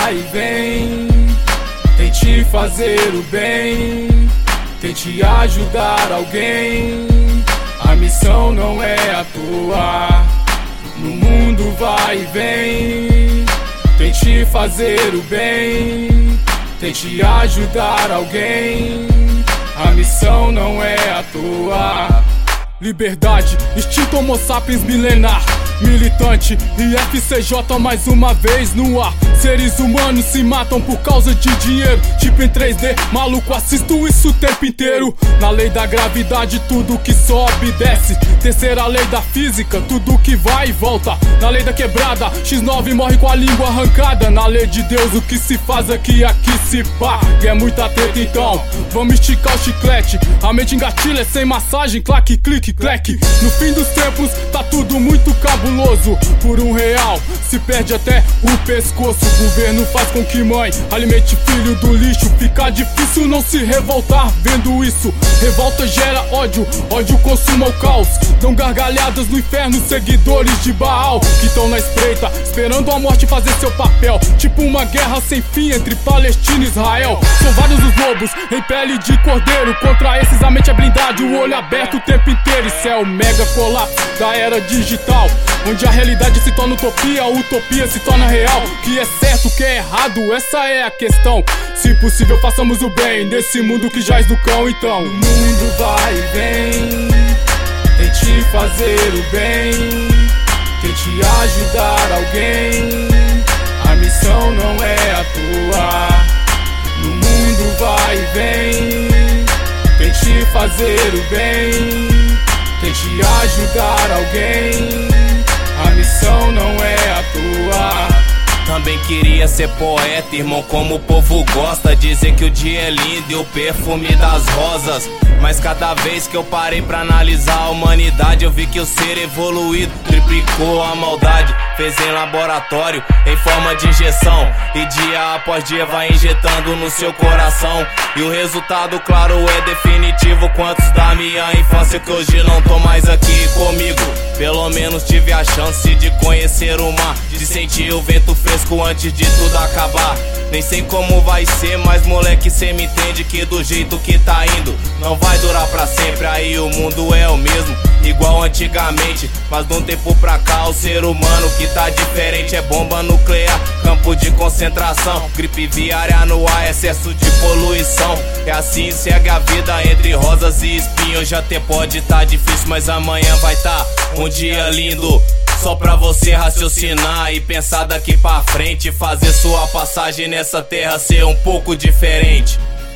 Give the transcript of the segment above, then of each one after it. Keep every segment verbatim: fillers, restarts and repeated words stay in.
vai e vem. Tente fazer o bem, tente ajudar alguém. A missão não é à toa. No mundo vai e vem. Tente fazer o bem, tente ajudar alguém. A missão não é à toa. Liberdade, instinto homo sapiens milenar. Militante e F C J mais uma vez no ar. Seres humanos se matam por causa de dinheiro. Tipo em três D, maluco, assisto isso o tempo inteiro. Na lei da gravidade, tudo que sobe desce. Terceira lei da física, tudo que vai e volta. Na lei da quebrada, X nove morre com a língua arrancada. Na lei de Deus, o que se faz aqui, aqui se pá. E é muita treta então, vamos esticar o chiclete. A mente engatilha sem massagem, claque, clique, cleque. No fim dos tempos, tá tudo muito cabuloso. Por um real, se perde até o pescoço. O governo faz com que mãe alimente filho do lixo. Fica difícil não se revoltar vendo isso. Revolta gera ódio, ódio consuma o caos. Dão gargalhadas no inferno seguidores de Baal, que estão na espreita, esperando a morte fazer seu papel. Tipo uma guerra sem fim entre Palestina e Israel. São vários os lobos em pele de cordeiro. Contra esses a mente é blindada, o olho aberto o tempo inteiro. Isso é o mega colapso da era digital, onde a realidade se torna utopia, a utopia se torna real. O que é certo, o que é errado, essa é a questão. Se possível façamos o bem nesse mundo que jaz do cão então. O mundo vai e vem, tente fazer o bem, tente ajudar alguém. A missão não é à toa. No mundo vai e vem, tente fazer o bem, tente ajudar alguém. A missão não é à toa. Também queria ser poeta, irmão, como o povo gosta. Dizer que o dia é lindo e o perfume das rosas. Mas cada vez que eu parei pra analisar a humanidade, eu vi que o ser evoluído triplicou a maldade. Fez em laboratório, em forma de injeção, e dia após dia vai injetando no seu coração. E o resultado, claro, é definitivo. Quantos da minha infância que hoje não tô mais aqui comigo? Pelo menos tive a chance de conhecer o mar, de sentir o vento fresco antes de tudo acabar. Nem sei como vai ser, mas moleque, cê me entende que do jeito que tá indo não vai durar pra sempre. Aí o mundo é o mesmo, igual antigamente, mas de um tempo pra cá o ser humano que tá diferente. É bomba nuclear, campo de concentração, gripe viária no ar, excesso de poluição. É assim segue a vida entre rosas e espinhos. Já até pode tá difícil, mas amanhã vai tá um dia lindo. Só pra você raciocinar e pensar daqui pra frente, fazer sua passagem nessa terra ser um pouco diferente.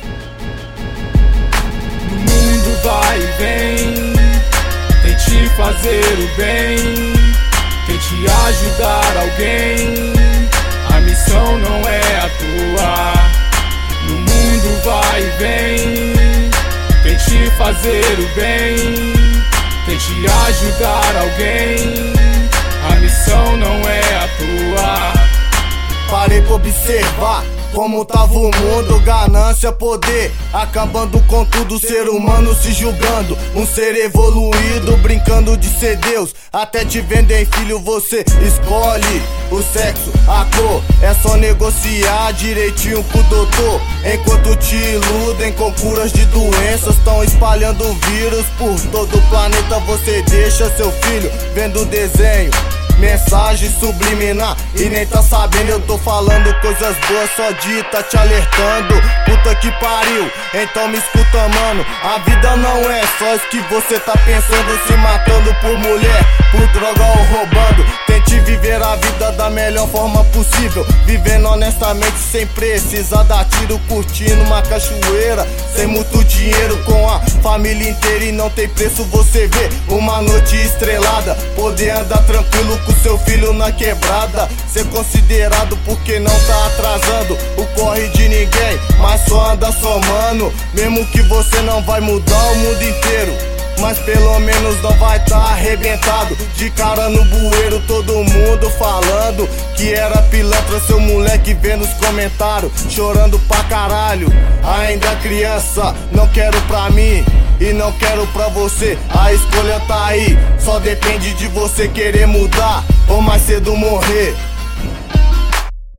No mundo vai e vem, tente fazer o bem, tente ajudar alguém. A missão não é à toa. No mundo vai e vem, tente fazer o bem, tente ajudar alguém. A missão não é à toa. Parei pra observar como tava o mundo, ganância, poder, acabando com tudo, ser humano se julgando um ser evoluído, brincando de ser Deus. Até te vendem filho, você escolhe o sexo, a cor, é só negociar direitinho com o doutor. Enquanto te iludem com curas de doenças, tão espalhando vírus por todo o planeta. Você deixa seu filho vendo desenho, mensagem subliminar, e nem tá sabendo. Eu tô falando coisas boas, só de tá te alertando. Puta que pariu, então me escuta, mano. A vida não é só isso que você tá pensando, se matando por mulher, por droga ou roubando. Tente viver a vida da melhor forma possível, vivendo honestamente sem precisar dar tiro, curtindo uma cachoeira sem muito dinheiro, com a família inteira. E não tem preço você ver uma noite estrelada, poder andar tranquilo com seu filho na quebrada, ser considerado porque não tá atrasando o corre de ninguém, mas só anda somando. Mesmo que você não vai mudar o mundo inteiro, mas pelo menos não vai tá arrebentado de cara no bueiro. Todo mundo falando que era pilantra, seu moleque vê nos comentários chorando pra caralho. Ainda criança, não quero pra mim e não quero pra você. A escolha tá aí, só depende de você querer mudar ou mais cedo morrer.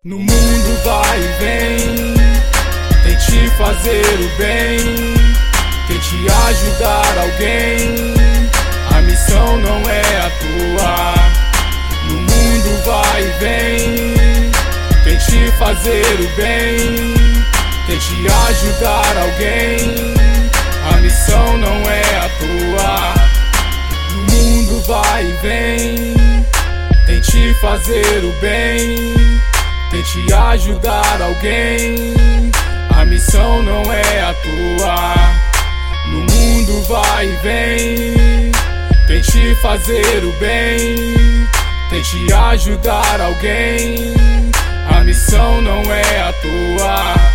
No mundo vai e vem, tente fazer o bem, tente ajudar alguém. A missão não é à toa. No mundo vai e vem, tente fazer o bem, tente ajudar alguém. A missão não é à toa. No mundo vai e vem, tente fazer o bem, tente ajudar alguém. A missão não é à toa. No mundo vai e vem, tente fazer o bem, tente ajudar alguém. A missão não é à toa.